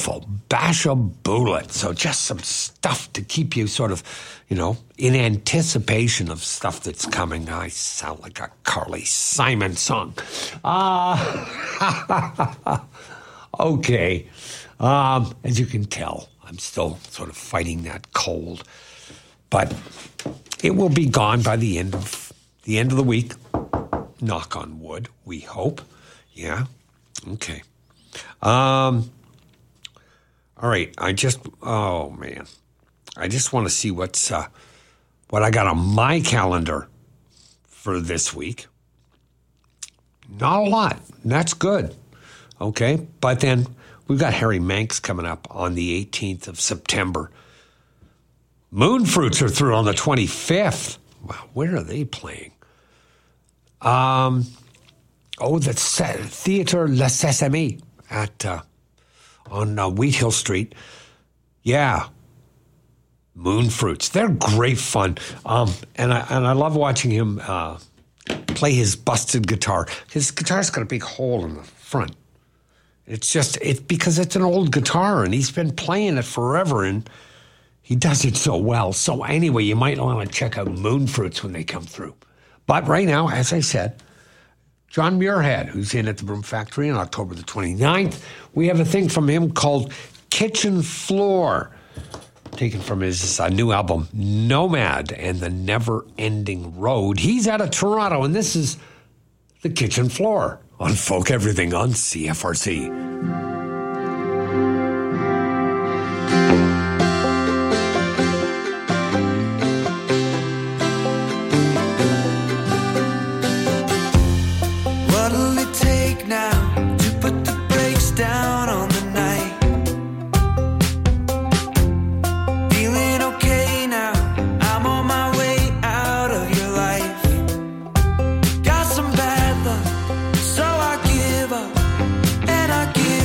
beautiful Bashabulet. So just some stuff to keep you sort of, in anticipation of stuff that's coming. I sound like a Carly Simon song. Okay. As you can tell, I'm still sort of fighting that cold. But it will be gone by the end of the week. Knock on wood, we hope. Yeah? Okay. All right. I just want to see what I got on my calendar for this week. Not a lot. That's good. Okay. But then we've got Harry Manx coming up on the 18th of September. Moonfruits are through on the 25th. Wow. Where are they playing? The Theatre La Sesame on Wheat Hill Street. Yeah. Moonfruits. They're great fun. And I love watching him play his busted guitar. His guitar's got a big hole in the front. It's because it's an old guitar and he's been playing it forever and he does it so well. So anyway, you might want to check out Moonfruits when they come through. But right now, as I said, John Muirhead, who's in at the Broom Factory on October the 29th. We have a thing from him called Kitchen Floor, taken from his new album, Nomad and the Never-Ending Road. He's out of Toronto, and this is The Kitchen Floor on Folk Everything on CFRC. I give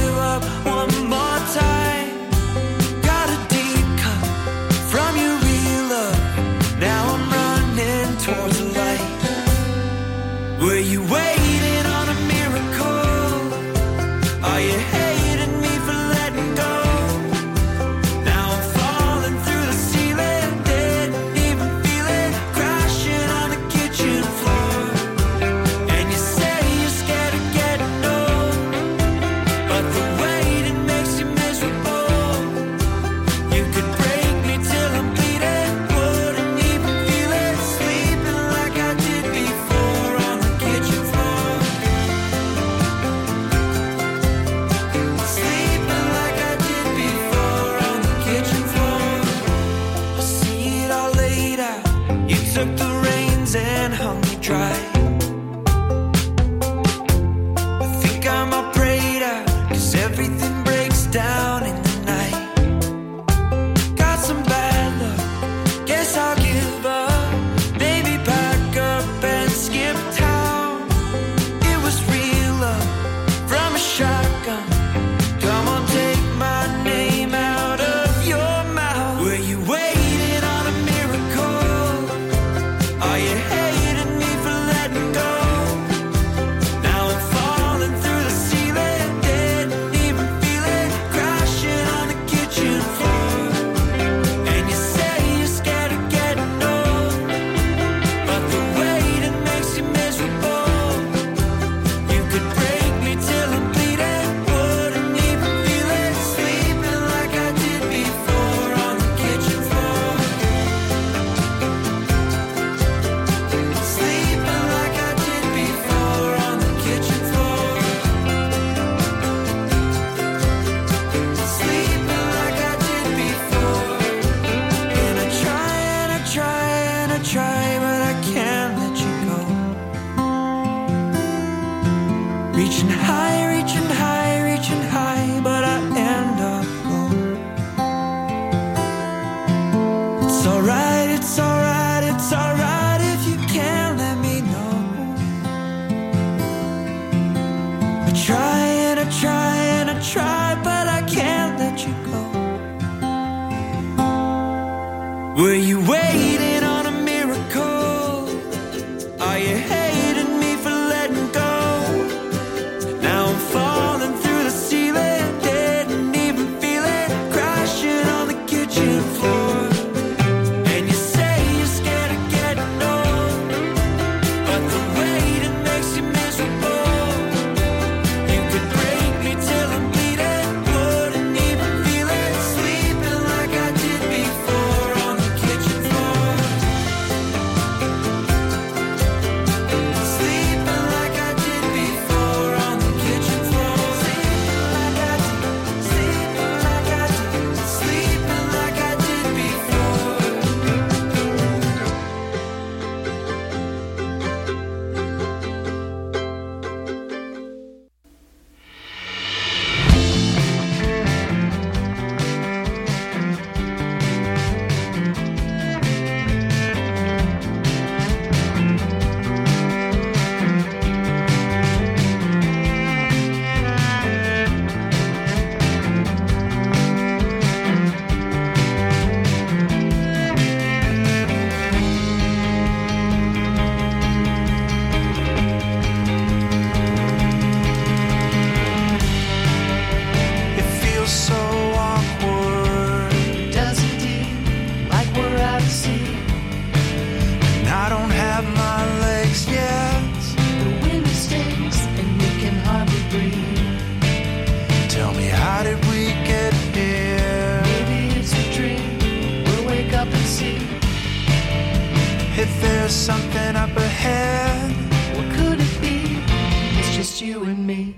so awkward. It does indeed, like we're out at sea. And I don't have my legs yet. The wind stinks and we can hardly breathe. Tell me, how did we get here? Maybe it's a dream, we'll wake up and see. If there's something up ahead, What could it be? It's just you and me.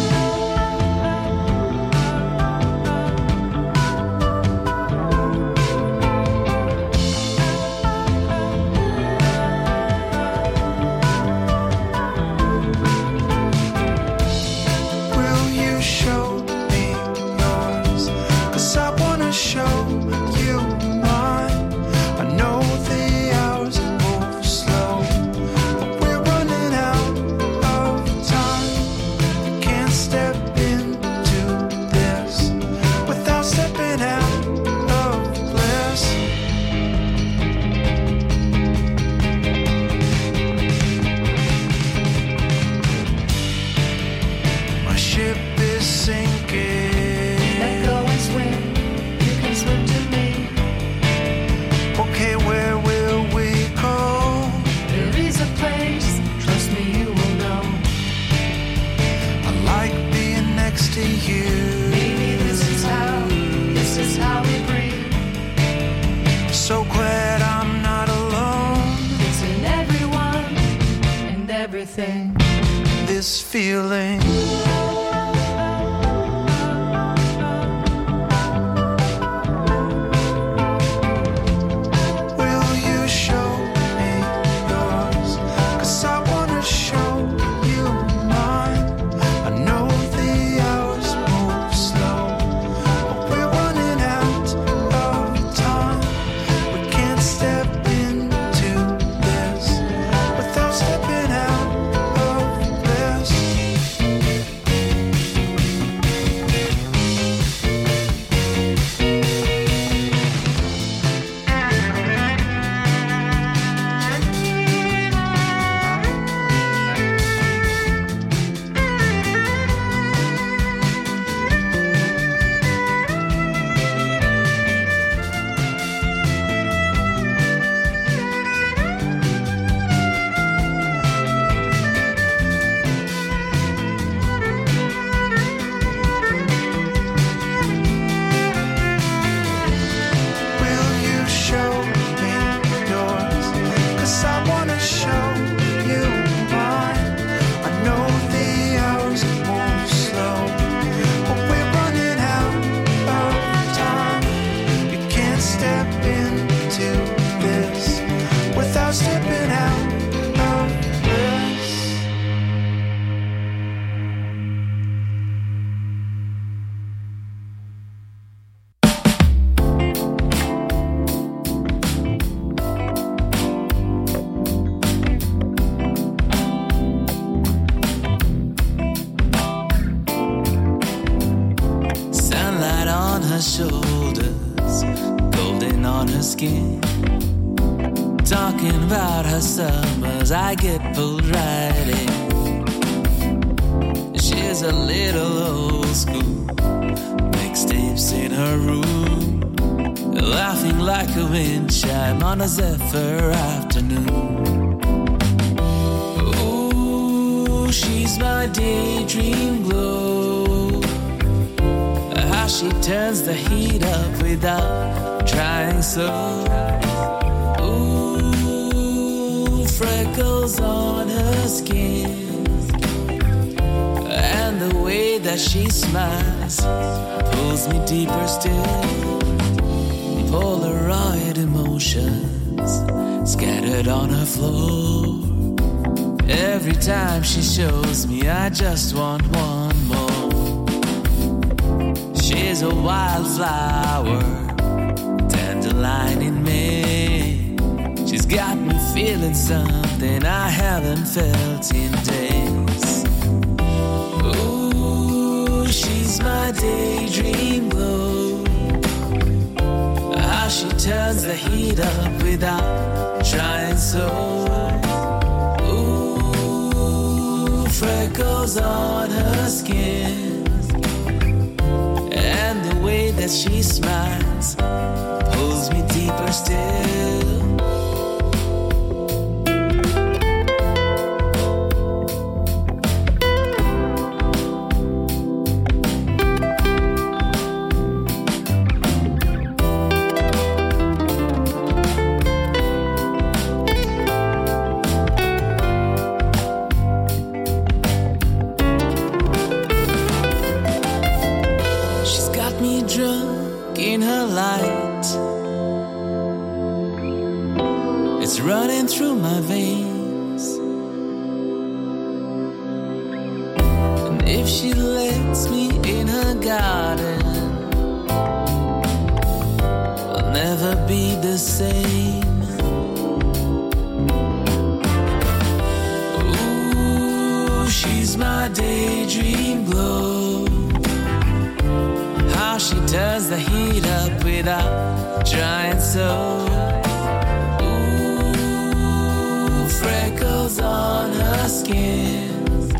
will you show me yours? 'Cause I wanna show you mine. I know the hours move slow, but we're running out of time. You can't step into this without stepping out of bliss. My ship is sinking. Let go and swim, you can swim to me. Okay, where will we go? There is a place, trust me you will know. I like being next to you. Maybe this is how we breathe. So glad I'm not alone. It's in everyone and everything. This feeling. Will you show me yours? 'Cause I wanna show you mine. I know the hours move slow, but we're running out of time. We can't step into this without stepping out of this. Will you show me yours? 'Cause I wanna show you mine. I know the hours move slow, but we're running out of time. You can't step into this without stepping out of this. Sunlight on her shoulders, golden on her skin. Talking about her summers, I get pulled right in. She's a little old school, mixtapes in her room, laughing like a wind chime on a Zephyr afternoon. Ooh, she's my daydream glow. How she turns the heat up without trying so. Ooh, freckles on her skin, and the way that she smiles pulls me deeper still. Polaroid emotions scattered on her floor. Every time she shows me, I just want one more. She's a wildflower, dandelion in May. She's got me feeling something I haven't felt in days. Ooh, she's my daydream glow. How she turns the heat up without trying so. Ooh, freckles on her skin, and that she smiles pulls me deeper still. It's running through my veins, and if she lets me in her garden, I'll never be the same. Ooh, she's my daydream glow. How she turns the heat up without trying so. Freckles on her skin,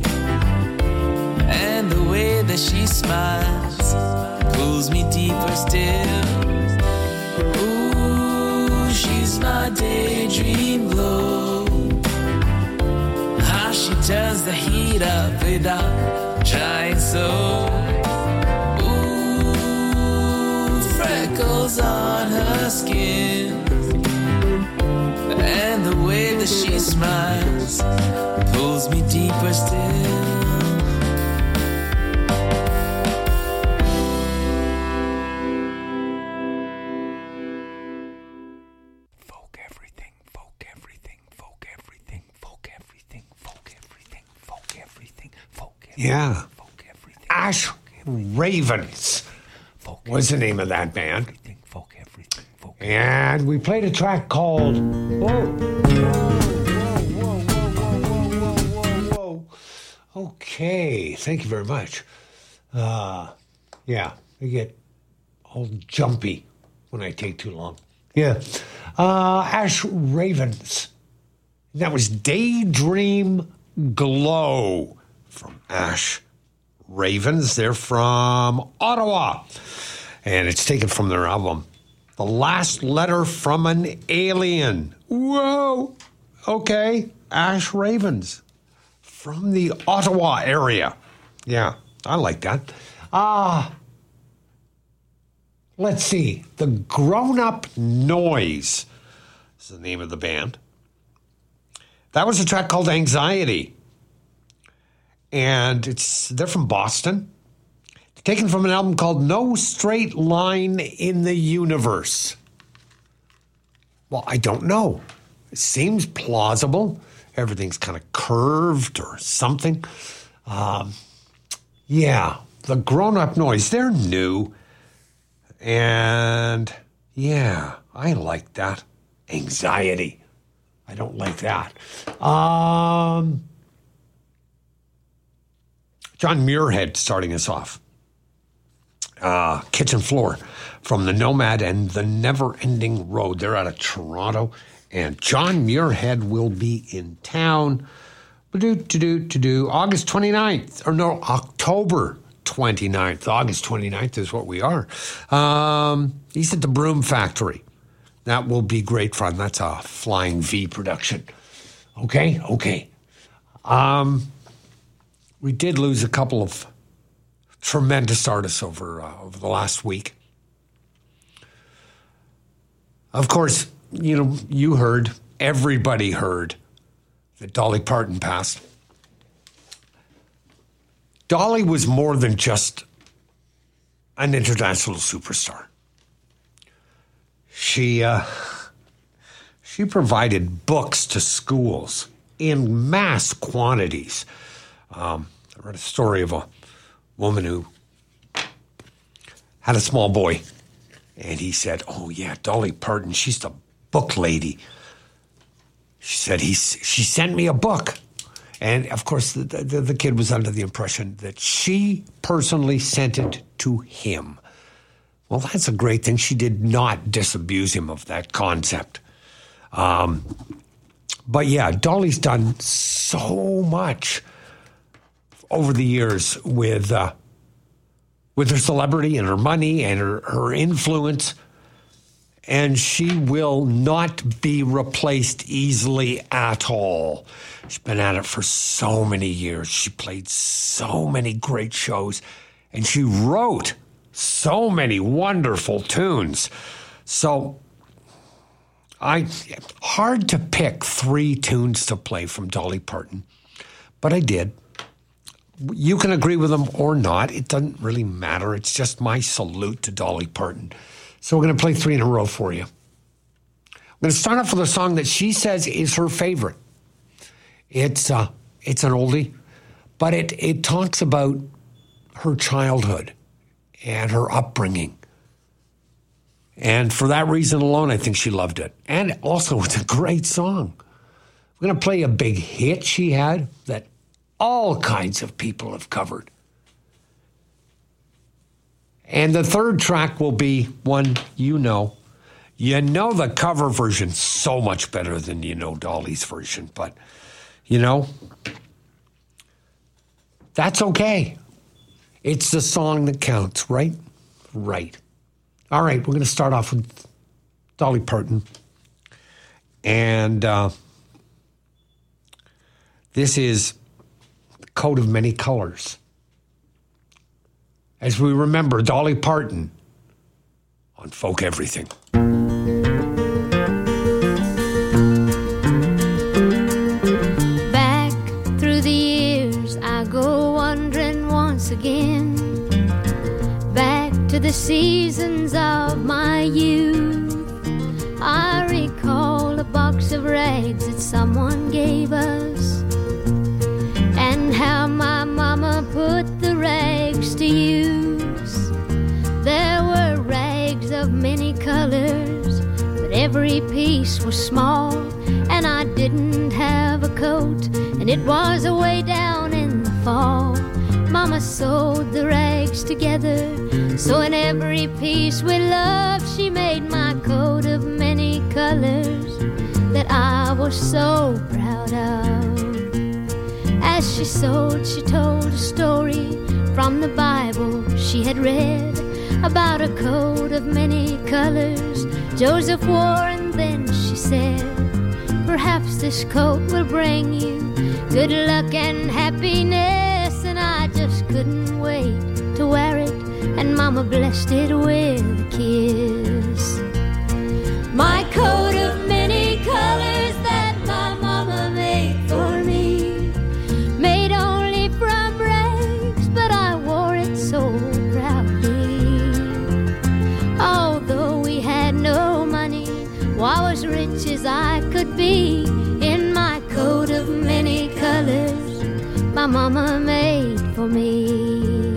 and the way that she smiles pulls me deeper still. Ooh, she's my daydream glow. How she turns the heat up without trying so. Ooh, freckles on her skin, and the way that she smiles pulls me deeper still. Folk everything, folk everything, folk everything, folk everything, folk everything, folk everything, folk everything. Yeah. Folk everything. Ash Ravens was the name of that band. And we played a track called Whoa. Okay, thank you very much. Yeah, I get all jumpy when I take too long. Yeah. Ash Ravens. That was Daydream Glow from Ash Ravens. They're from Ottawa. And it's taken from their album, The Last Letter from an Alien. Whoa. Okay. Ash Ravens from the Ottawa area. Yeah, I like that. Let's see. The Grown Up Noise is the name of the band. That was a track called Anxiety. And they're from Boston. Taken from an album called No Straight Line in the Universe. Well, I don't know. It seems plausible. Everything's kind of curved or something. Yeah, the Grown Up Noise, they're new. And yeah, I like that. Anxiety. I don't like that. John Muirhead starting us off. Kitchen Floor from the Nomad and the Never Ending Road. They're out of Toronto, and John Muirhead will be in town. August 29th, or no, October 29th. August 29th is what we are. He's at the Broom Factory. That will be great fun. That's a Flying V production. Okay. We did lose a couple of tremendous artists over the last week. Of course, you heard, everybody heard that Dolly Parton passed. Dolly was more than just an international superstar. She provided books to schools in mass quantities. I read a story of a woman who had a small boy, and he said, "Oh yeah, Dolly Parton, she's the book lady." She said she sent me a book, and of course the kid was under the impression that she personally sent it to him. Well, that's a great thing. She did not disabuse him of that concept. But yeah, Dolly's done so much over the years with with her celebrity and her money and her influence. And she will not be replaced easily at all. She's been at it for so many years. She played so many great shows. And she wrote so many wonderful tunes. So, hard to pick 3 tunes to play from Dolly Parton. But I did. You can agree with them or not. It doesn't really matter. It's just my salute to Dolly Parton. So we're going to play 3 in a row for you. I'm going to start off with a song that she says is her favorite. It's an oldie, but it talks about her childhood and her upbringing. And for that reason alone, I think she loved it. And also, it's a great song. We're going to play a big hit she had that all kinds of people have covered. And the third track will be one you know. You know the cover version so much better than you know Dolly's version, but, you know, that's okay. It's the song that counts, right? Right. All right, we're going to start off with Dolly Parton. And this is The Coat of Many Colors. As we remember Dolly Parton on Folk Everything. Back through the years I go wandering once again, back to the seasons of my youth. I recall a box of rags that someone gave us, and how my mama put the rags to use. There were rags of many colors, but every piece was small, and I didn't have a coat, and it was away down in the fall. Mama sewed the rags together, so in every piece with love she made my coat of many colors that I was so proud of. As she sewed, she told a story from the Bible she had read about a coat of many colors Joseph wore, and then she said, perhaps this coat will bring you good luck and happiness. And I just couldn't wait to wear it, and Mama blessed it with a kiss. My coat of many colors that my mama made for me, made only from rags, but I wore it so proudly. Although we had no money, well, I was rich as I could be, in my coat of many colors my mama made for me.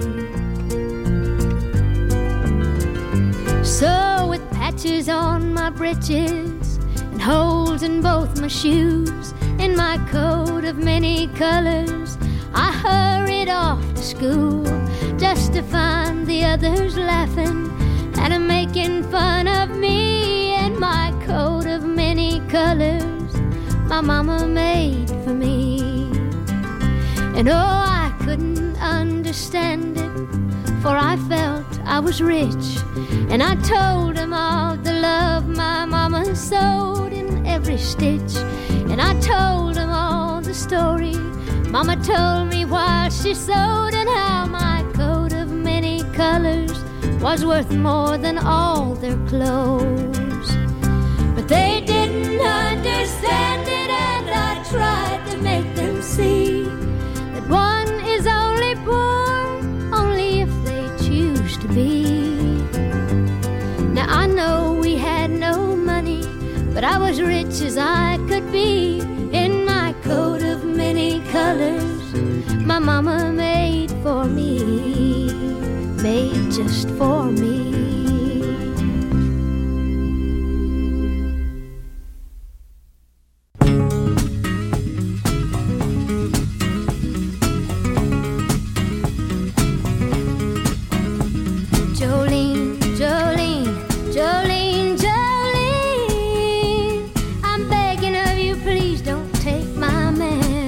So with patches on my breeches and holes in both my shoes, in my coat of many colors I hurried off to school, just to find the others laughing and making fun of me, in my coat of many colors my mama made for me. And oh, I couldn't understand it, for I felt I was rich, and I told them all the love my mama sewed in every stitch. And I told them all the story Mama told me while she sewed, and how my coat of many colors was worth more than all their clothes. But they didn't understand it, and I tried to make them see that one is only poor only if they choose to be. Now I know we had no money, but I was rich as I could be, in my coat of many colors my mama made for me, made just for me.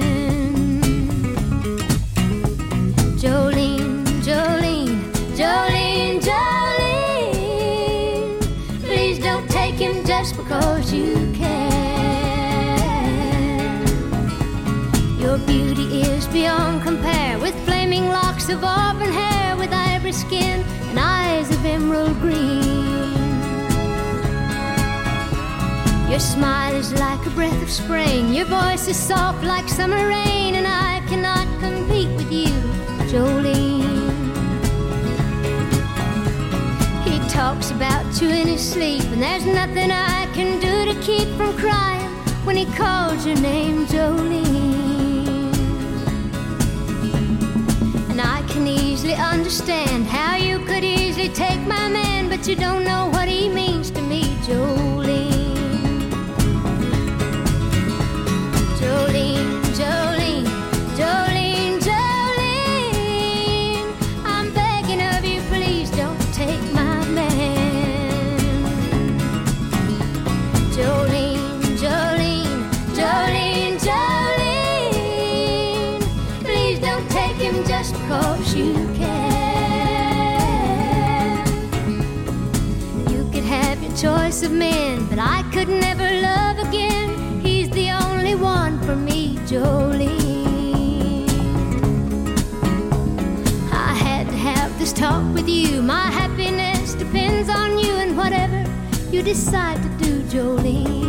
Jolene, just because you can. Your beauty is beyond compare, with flaming locks of auburn hair, with ivory skin and eyes of emerald green. Your smile is like a breath of spring, your voice is soft like summer rain, and I cannot compete with you, Jolene. He talks about you in his sleep, and there's nothing I can do to keep from crying when he calls your name, Jolene. And I can easily understand how you could easily take my man, but you don't know what he means to me, Jolene. Jolene, Jolene, Jolene, Jolene, I'm begging of you, please don't take my man. Jolene, Jolene, Jolene, Jolene, please don't take him just because you can. You could have your choice of men, but I could never love again. He's the only one for me, Jolene. I had to have this talk with you. My happiness depends on you, and whatever you decide to do, Jolene.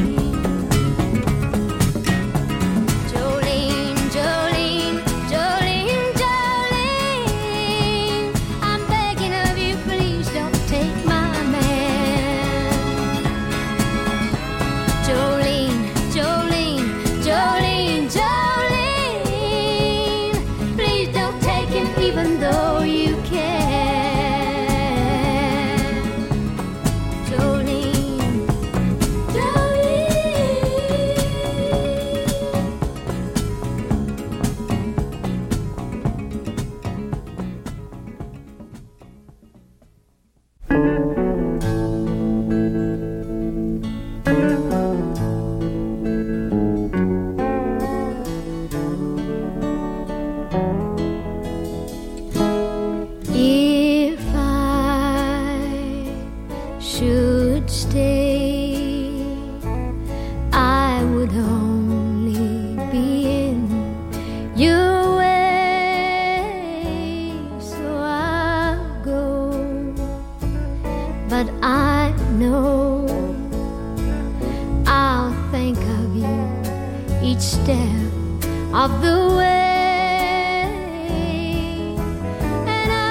Jolene, Jolene, Jolene, Jolene, I'm begging of you, please don't take my man. Jolene, Jolene, Jolene, Jolene, please don't take him even though you can. Jolene, Jolene. If I should stay, I would only be in your way, so I'll go. But I know I'll think of you each step of the way. And I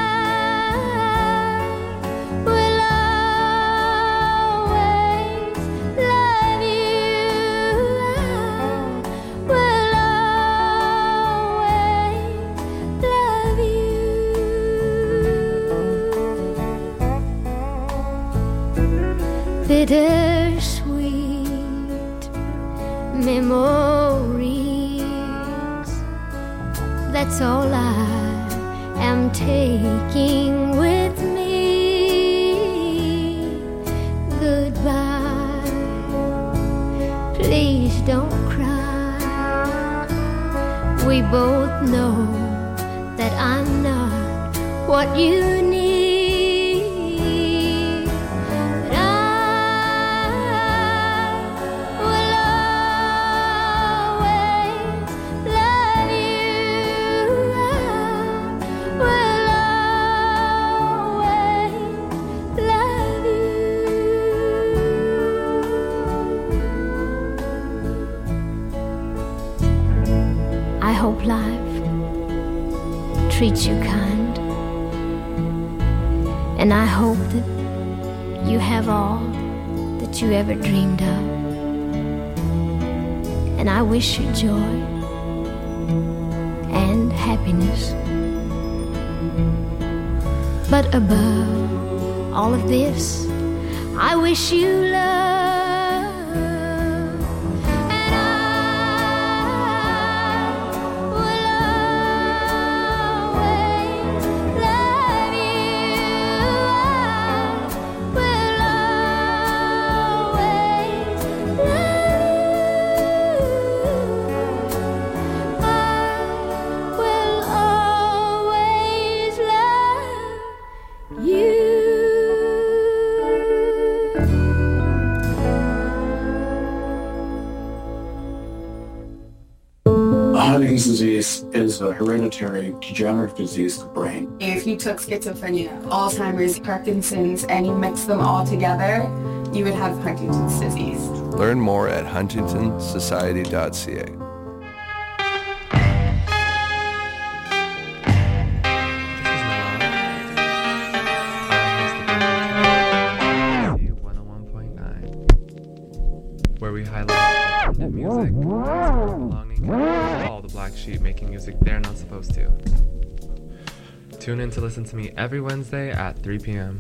will always love you. I will always love you. Bittersweet memories, that's all I am taking with me. Goodbye, please don't cry. We both know that I'm not what you need. But I will always love you. I will always love you. I hope life treats you kind, and I hope that you have all that you ever dreamed of. And I wish you joy and happiness. But above all of this, I wish you love. And I will always love you. I will always love you. I will always love you. Huntington's disease is a hereditary degenerative disease of the brain. If you took schizophrenia, Alzheimer's, Parkinson's, and you mix them all together, you would have Huntington's disease. Learn more at huntingtonsociety.ca. Where we highlight alternative music, belonging, and all the black sheep making music they're not supposed to. Tune in to listen to me every Wednesday at 3 p.m.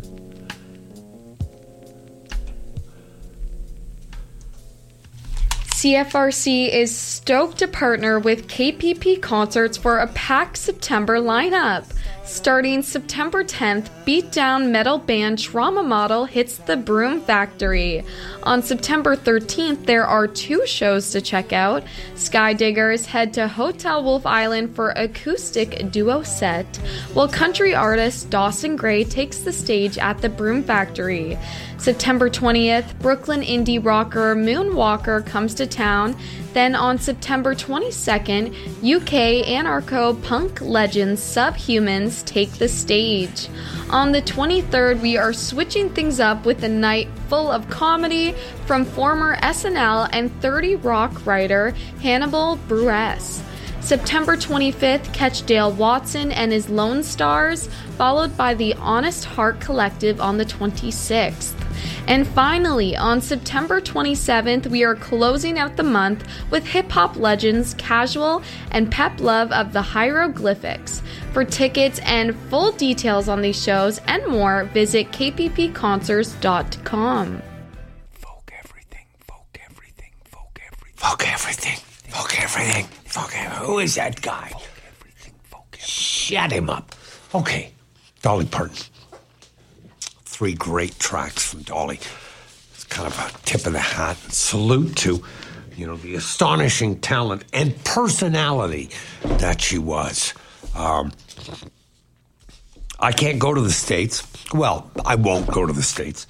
CFRC is stoked to partner with KPP Concerts for a packed September lineup. Starting September 10th, beatdown metal band Trauma Model hits the Broom Factory. On September 13th, there are 2 shows to check out. Skydiggers head to Hotel Wolf Island for acoustic duo set, while country artist Dawson Gray takes the stage at the Broom Factory. September 20th, Brooklyn indie rocker Moonwalker comes to town. Then on September 22nd, UK anarcho-punk legends Subhumans take the stage. On the 23rd, we are switching things up with a night full of comedy from former SNL and 30 Rock writer Hannibal Buress. September 25th, catch Dale Watson and his Lone Stars, followed by the Honest Heart Collective on the 26th. And finally, on September 27th, we are closing out the month with hip-hop legends Casual and Pep Love of the Hieroglyphics. For tickets and full details on these shows and more, visit kppconcerts.com. Folk everything, folk everything, folk everything. Folk everything, folk everything, folk everything. Who is that guy? Folk everything, folk everything. Shut him up. Okay, Dolly Parton. 3 great tracks from Dolly. It's kind of a tip of the hat and salute to, the astonishing talent and personality that she was. I can't go to the States. Well, I won't go to the States.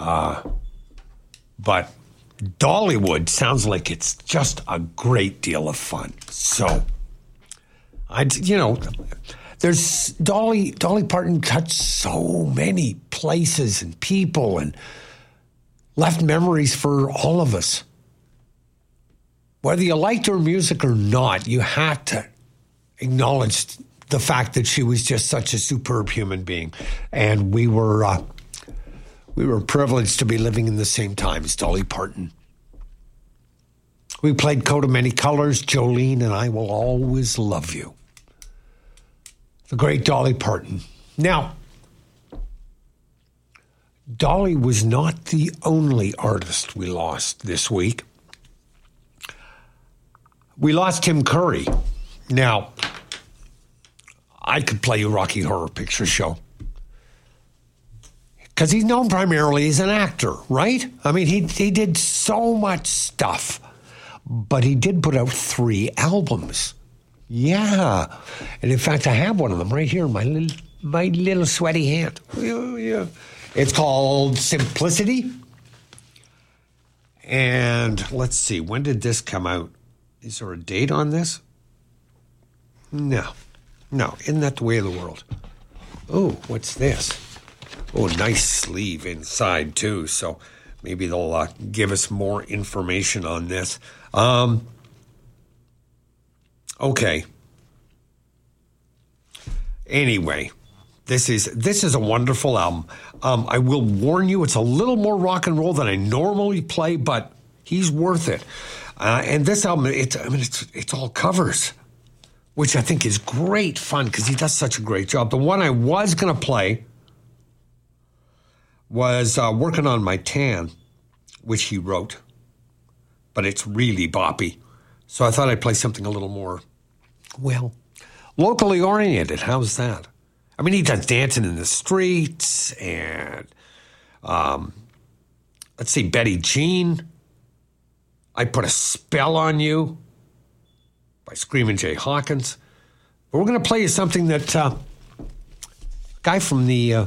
But Dollywood sounds like it's just a great deal of fun. So, there's Dolly Parton touched so many places and people and left memories for all of us. Whether you liked her music or not, you had to acknowledge the fact that she was just such a superb human being. And we were privileged to be living in the same time as Dolly Parton. We played Coat of Many Colors, Jolene and I Will Always Love You. The great Dolly Parton. Now, Dolly was not the only artist we lost this week. We lost Tim Curry. Now, I could play you Rocky Horror Picture Show. Because he's known primarily as an actor, right? I mean, he did so much stuff. But he did put out 3 albums. Yeah. And in fact, I have one of them right here in my little sweaty hand. Yeah. It's called Simplicity. And let's see, when did this come out? Is there a date on this? No. Isn't that the way of the world? Oh, what's this? Oh, nice sleeve inside too. So maybe they'll give us more information on this. Okay. Anyway, this is a wonderful album. I will warn you, it's a little more rock and roll than I normally play, but he's worth it. And this album, it's all covers, which I think is great fun because he does such a great job. The one I was going to play was Working on My Tan, which he wrote, but it's really boppy. So I thought I'd play something a little more, locally oriented. How's that? I mean, he does Dancing in the Streets and, let's see, Betty Jean. I Put a Spell on You by Screamin' Jay Hawkins. But we're going to play you something that a guy from the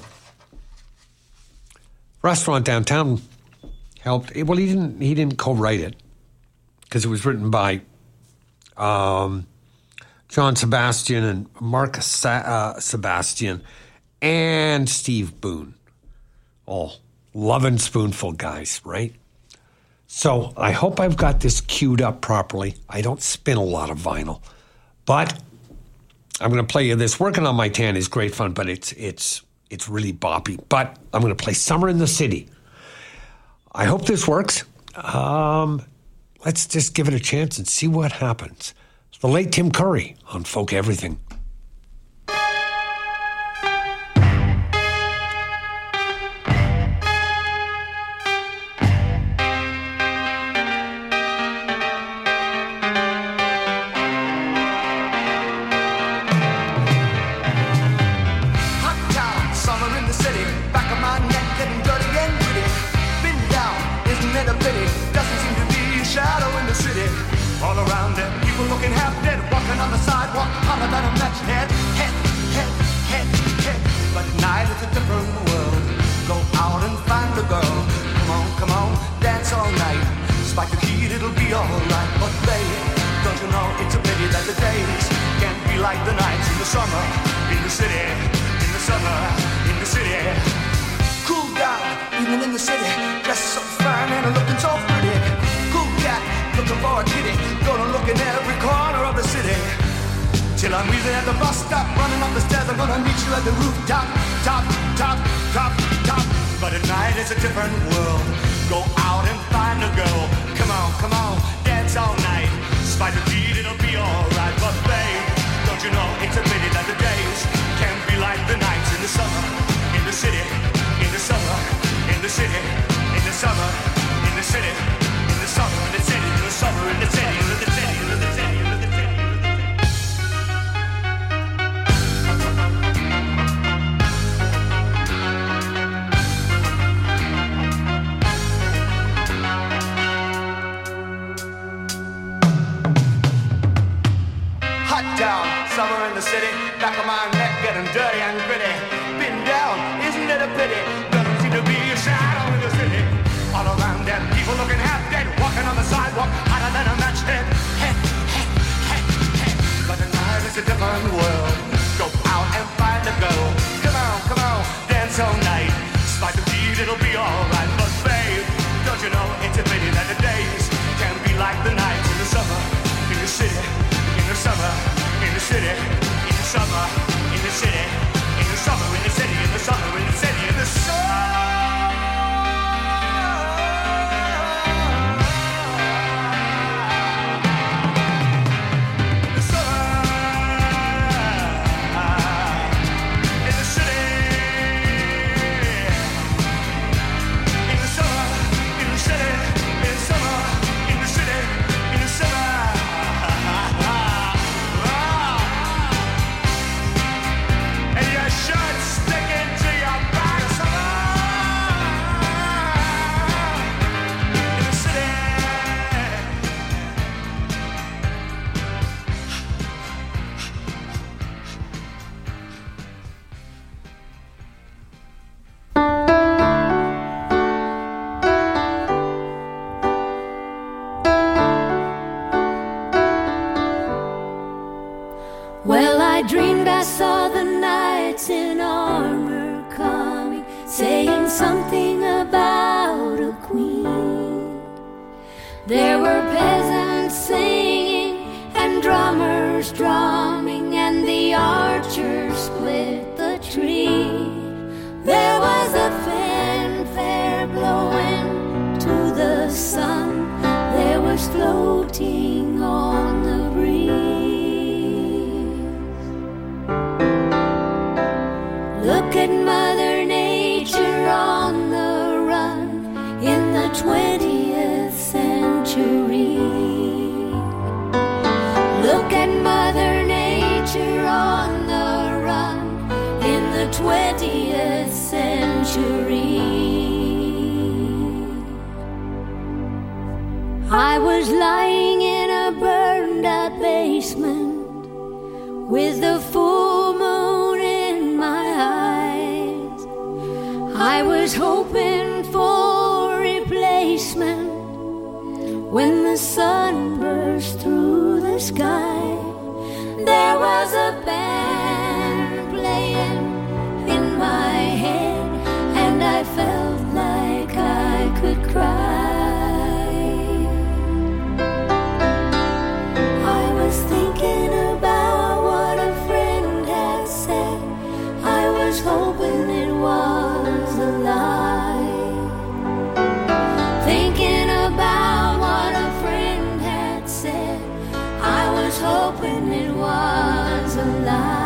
restaurant downtown helped. Well, he didn't co-write it because it was written by John Sebastian and Mark Sebastian and Steve Boone. All loving Spoonful guys, right? So I hope I've got this queued up properly. I don't spin a lot of vinyl, but I'm going to play you this. Working on My Tan is great fun, but it's really boppy. But I'm going to play Summer in the City. I hope this works. Let's just give it a chance and see what happens. It's the late Tim Curry on Folk Everything. I was lying in a burned out basement with the full moon in my eyes. I was hoping for replacement when the sun burst through the sky. There was a band playing in my head, and I felt like I could cry. I was thinking about what a friend had said. I was hoping it was a lie. Thinking about what a friend had said, I was hoping it was a lie.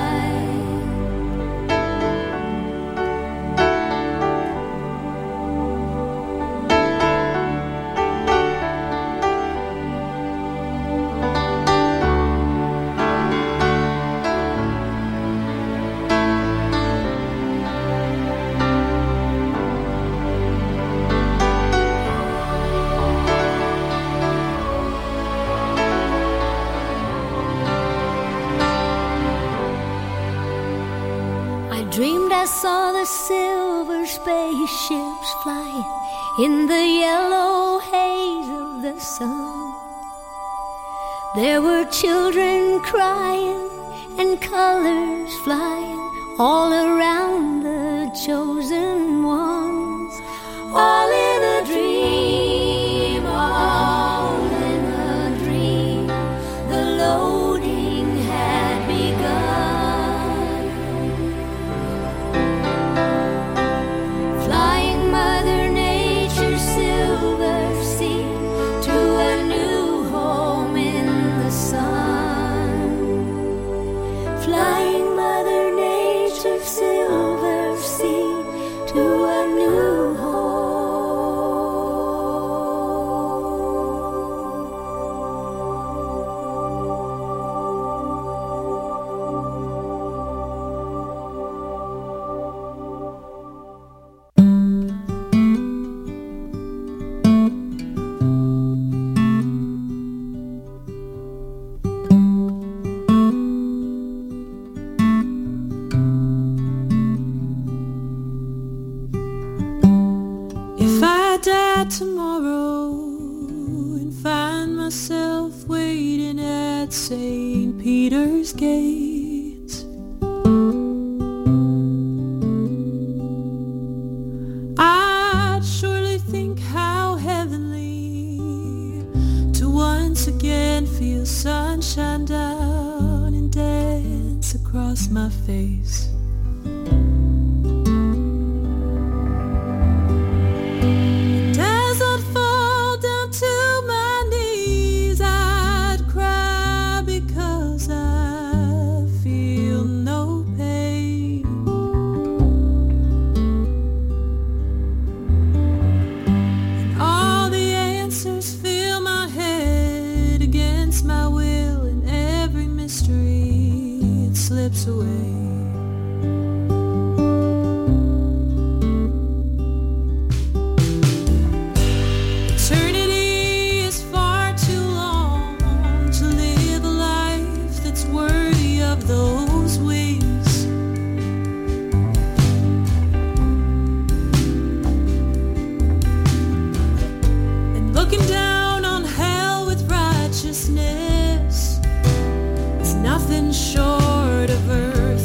Dreamed I saw the silver spaceships flying in the yellow haze of the sun. There were children crying and colors flying all around the chosen ones. All in a dream, all in a dream. The loading had begun. Tomorrow and find myself waiting at St. Peter's gates, I'd surely think how heavenly to once again feel sunshine down and dance across my face. Nothing short of earth.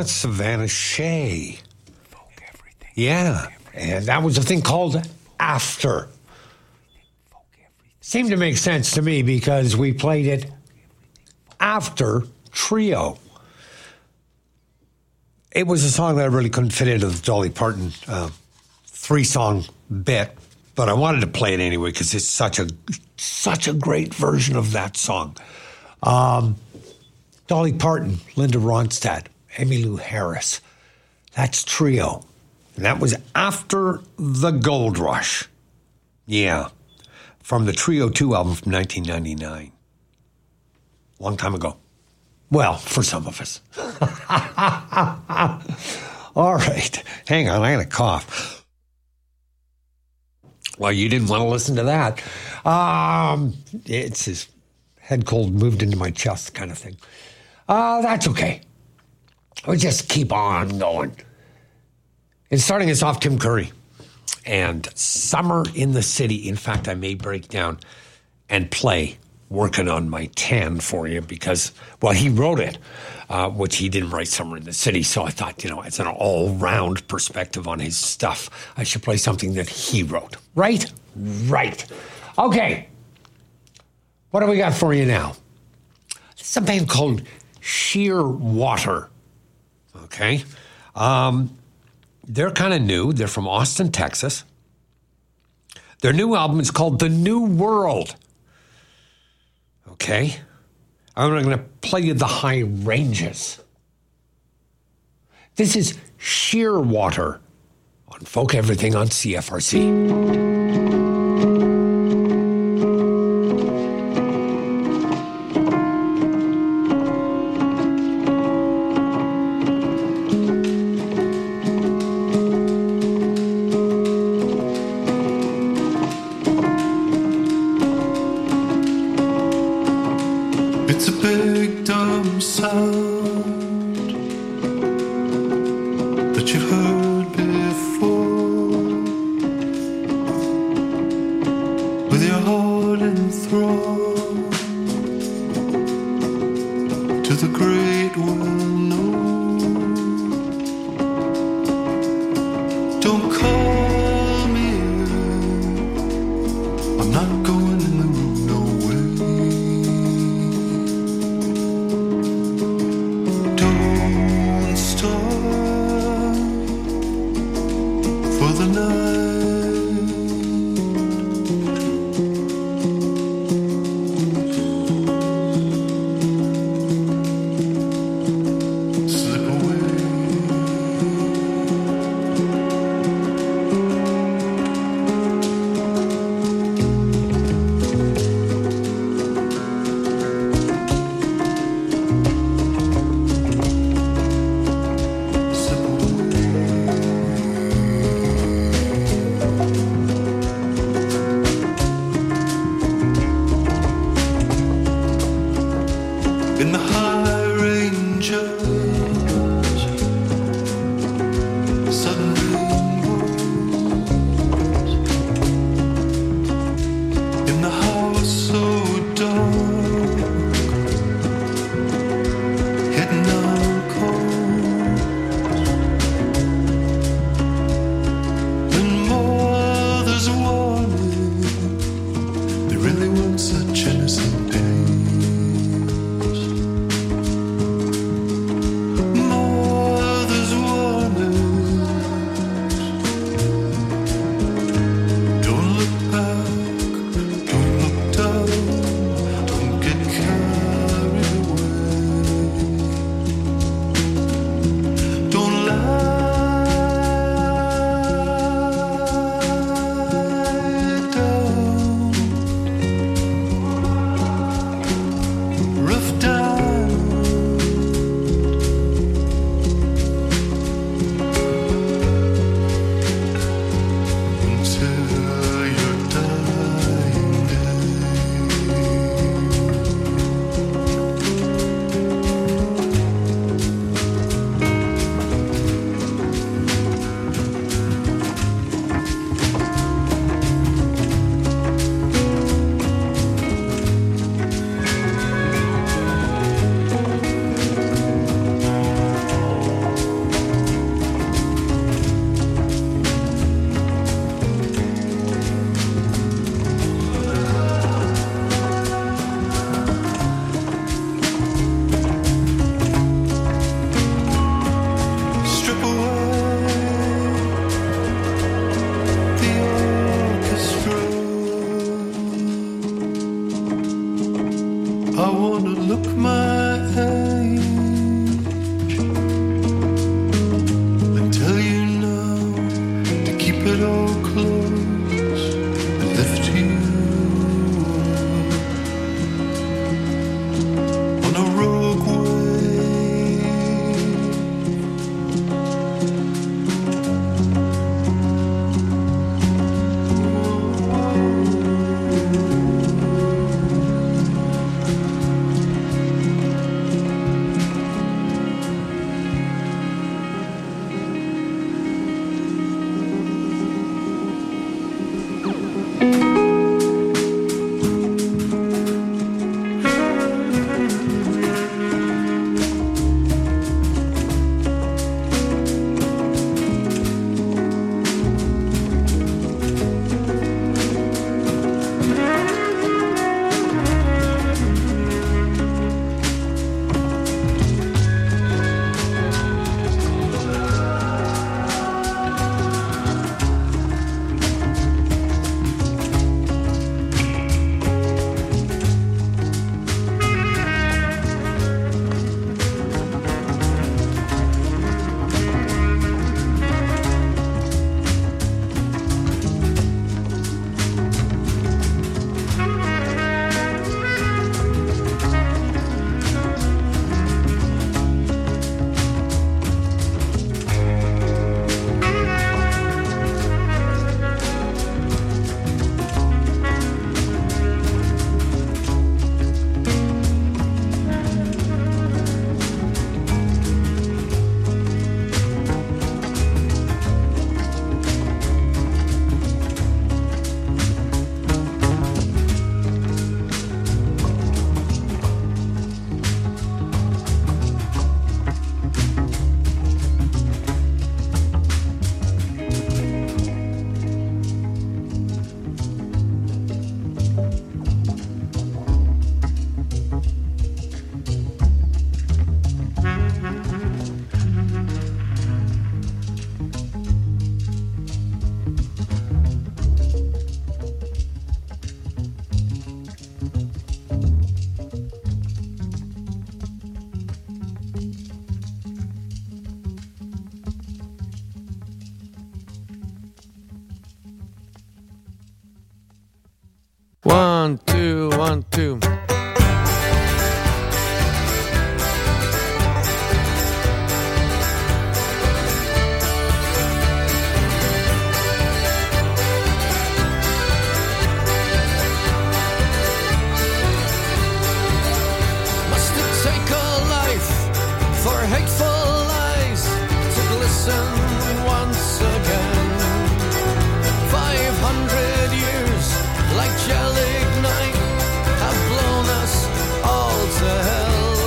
that's Savannah Shea. Yeah, and that was a thing called After. Seemed to make sense to me because we played it after Trio. It was a song that I really couldn't fit into the Dolly Parton 3-song bit, but I wanted to play it anyway because it's such a great version of that song. Dolly Parton, Linda Ronstadt, Emmylou Harris. That's Trio. And that was after the Gold Rush. Yeah. From the Trio 2 album from 1999. Long time ago. Well, for some of us. All right. Hang on, I got a cough. Well, you didn't want to listen to that. It's his head cold moved into my chest kind of thing. That's okay. We'll just keep on going. And starting us off, Tim Curry and Summer in the City. In fact, I may break down and play Working on My Tan for you because, well, he wrote it, which he didn't write Summer in the City. So I thought, as an all-round perspective on his stuff, I should play something that he wrote. Right? Right. Okay. What do we got for you now? This is a band called Sheer Water. Okay. They're kind of new. They're from Austin, Texas. Their new album is called The New World. Okay. I'm going to play you the high ranges. This is Sheer Water on Folk Everything on CFRC. It's a big dumb sound that you've heard before, with your heart enthralled to the great well-known. Don't call me, I'm not going in the room, no way. Don't start 1, 2, 1, 2. Must it take a life for hateful lies to glisten once again? 500 years like gelignite have blown us all to hell.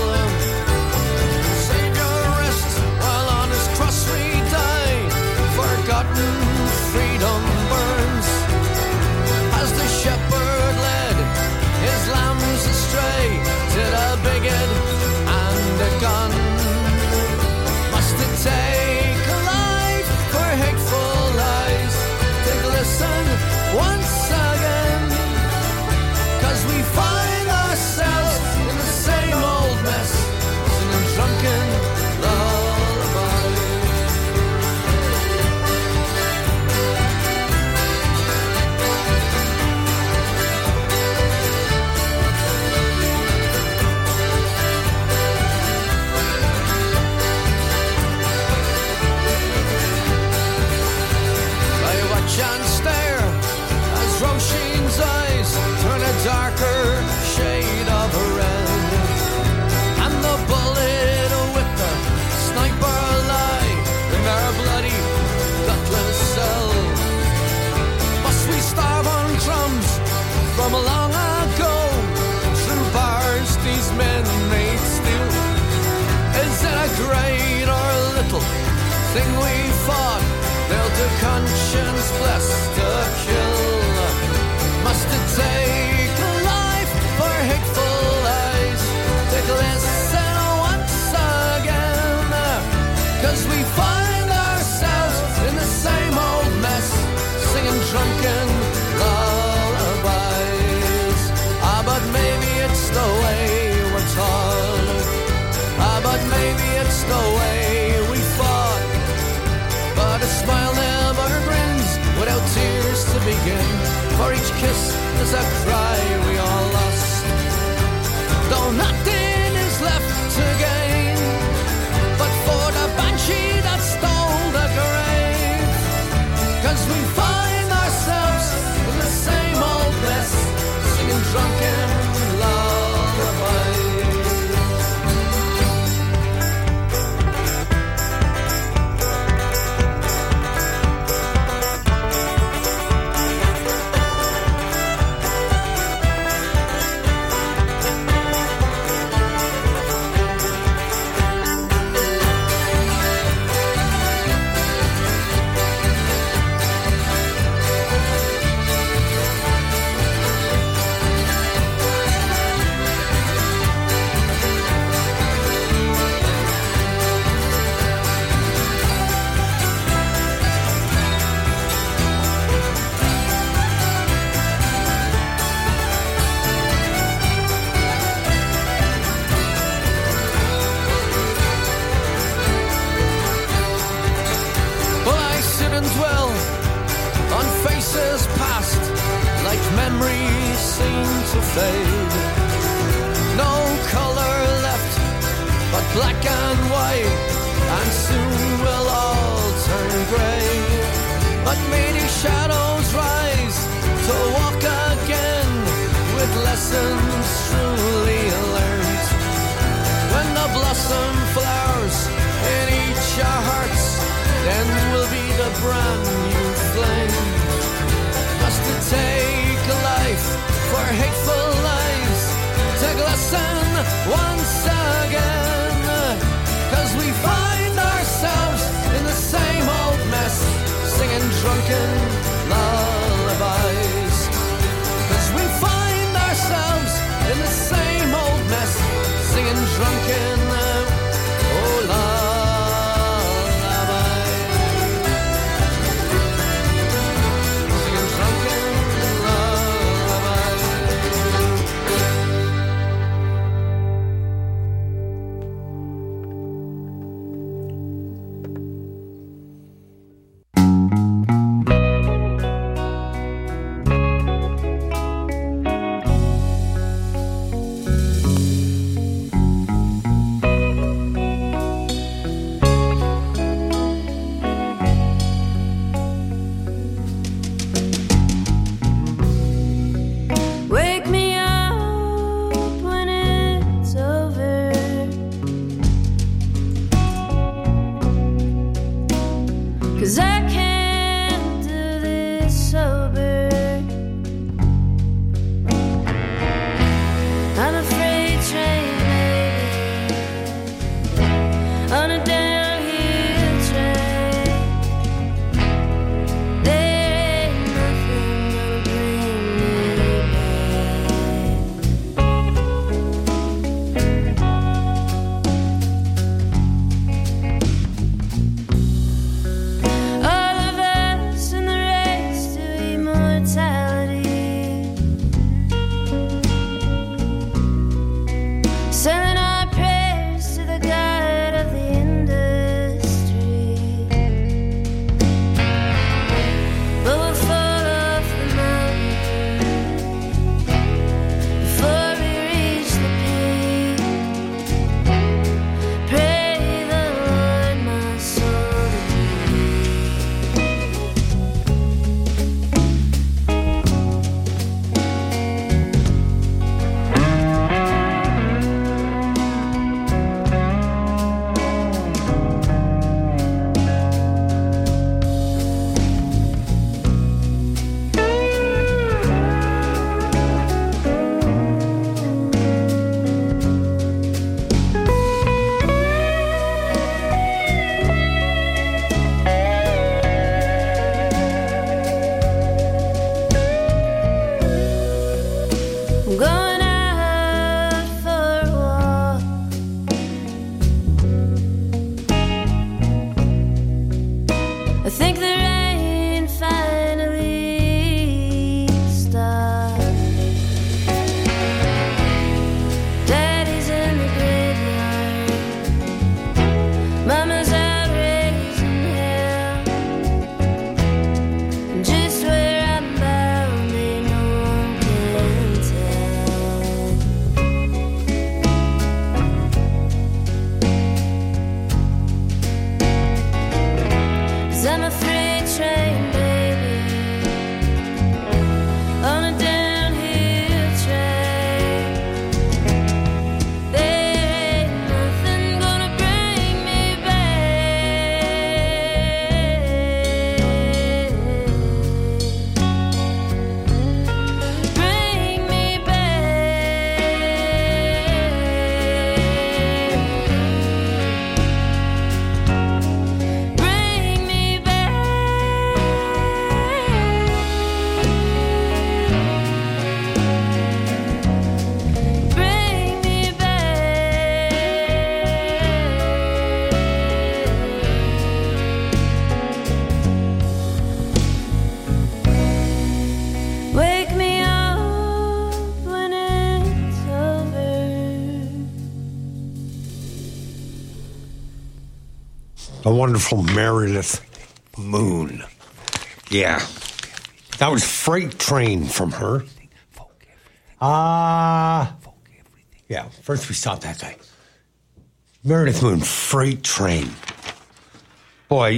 Savior rest while on his cross we die. Forgotten freedom burns as the shepherd led his lambs astray to the bigot and a gun. Must it take a life for hateful lies to glisten once again? 'Cause we find ourselves in the same old mess, singing drunken lullabies. I watch and stare as Roshin's eyes turn a darker shade of red, and the bullet with the sniper lie in our bloody gutless cell. Must we starve on crumbs from long ago? Through bars these men made steal. Is it a great or little thing we fought? They'll do conscience blessed to kill. Must it take a life for hateful lies to glisten once again? 'Cause we find ourselves in the same old mess, singing drunken lullabies. But maybe it's the way we're taught. But maybe it's the way we fought. But a smile never grins without tears to begin. For each kiss is a cry we all lost. Though nothing is left to gain, but for the banshee that stole the grave. 'Cause we find ourselves in the same old mess, singing drunken lullabies. Dwell on faces past, like memories seem to fade. No color left but black and white, and soon we'll all turn grey. But may these shadows rise to walk again with lessons truly learned. When the blossom flowers in each our hearts, then will be the brand new flame. Must it take a life for hateful lies to glisten once again? 'Cause we find ourselves in the same old mess, singing drunken lullabies. 'Cause we find ourselves in the same old mess, singing drunken lullabies. 'Cause I can't do this sober. I'm a freight train, baby, on a downhill train. There ain't nothing gonna bring me back. All of us in the race to immortality, selling our prayers to the God of the industry. But we'll fall off the mountain before we reach the peak. Pray the Lord my soul to I'm going out for a walk. I think the rain finally stopped. Daddy's in the graveyard. Mama's out raising hell. And just where I'm bound, ain't no one can tell. 'Cause I'm a freight train, baby, on a downhill train. There ain't nothing gonna bring me back. Bring me back. Bring me back. Bring me back. Wake me up when it's over. The wonderful Meredith Moon. Yeah. That was Freight Train from her. Yeah, first we stopped that guy. Meredith Moon, Freight Train. Boy,